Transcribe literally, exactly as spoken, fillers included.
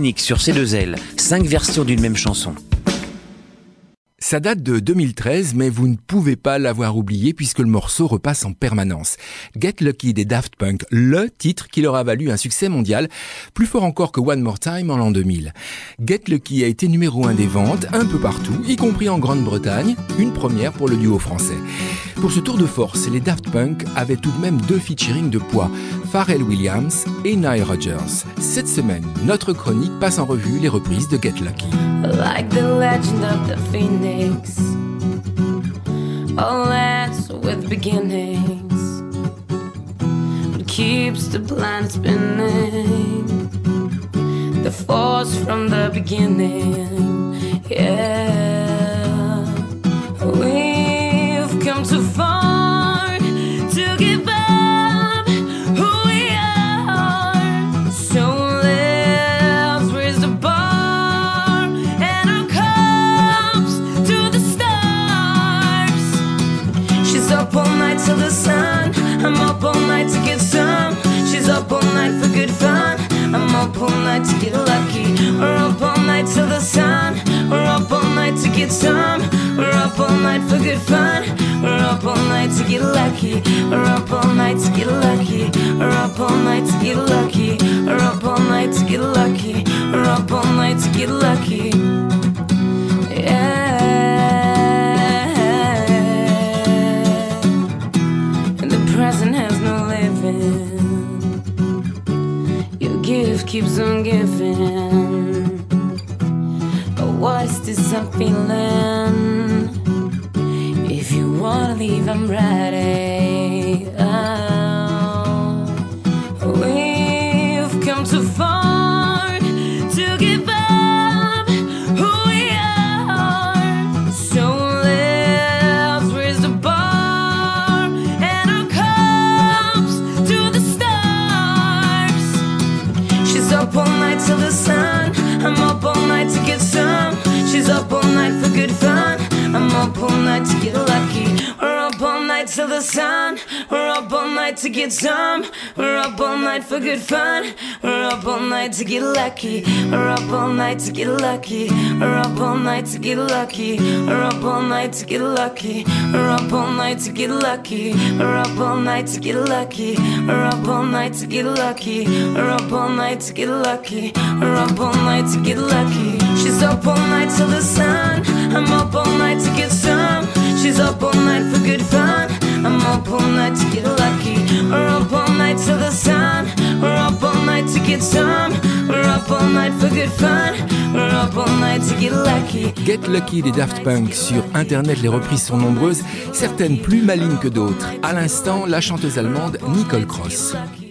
unique sur C deux L, cinq versions d'une même chanson. Ça date de deux mille treize, mais vous ne pouvez pas l'avoir oublié puisque le morceau repasse en permanence. Get Lucky des Daft Punk, le titre qui leur a valu un succès mondial, plus fort encore que One More Time en l'an deux mille. Get Lucky a été numéro un des ventes un peu partout, y compris en Grande-Bretagne, une première pour le duo français. Pour ce tour de force, les Daft Punk avaient tout de même deux featuring de poids, Pharrell Williams et Nile Rodgers. Cette semaine, notre chronique passe en revue les reprises de Get Lucky. Like the legend of the phoenix, all ends with beginnings. What keeps the planet spinning? The force from the beginning. Yeah, we've come too far to give up who we are. So let's raise the bar. Up all night till the sun. I'm up all night to get some. She's up all night for good fun. I'm up all night to get lucky. We're up all night till the sun. We're up all night to get some. We're up all night for good fun. We're up all night to get lucky. We're up all night to get lucky. We're up all night to get lucky. We're up all night to get lucky. We're up all night to get lucky. Yeah. Present has no living. Your gift keeps on giving. But what is this I'm feeling? If you wanna leave, I'm ready. Oh, we've come too far to give up who we are. So let's raise the bar. Up all night till the sun. I'm up all night to get some. She's up all night for good fun. I'm up all night to get lucky. We're up all night till the sun. We're up all night to get some. We're up all night for good fun. We're up all night to get lucky. We're up all night to get lucky. We're up all night to get lucky. We're up all night to get lucky. We're up all night to get lucky. We're up all night to get lucky. We're up all night to get lucky. We're up all night to get lucky. We're up all night to get lucky. She's up all night till the sun. I'm up all night to get some. She's up all night for good fun. I'm up all night to get lucky. We're up all night till the sun. We're up all night to get some. We're up all night for good fun. We're up all night to get lucky. Get Lucky des Daft Punk. Sur Internet, les reprises sont nombreuses, certaines plus malignes que d'autres. À l'instant, la chanteuse allemande Nicole Cross.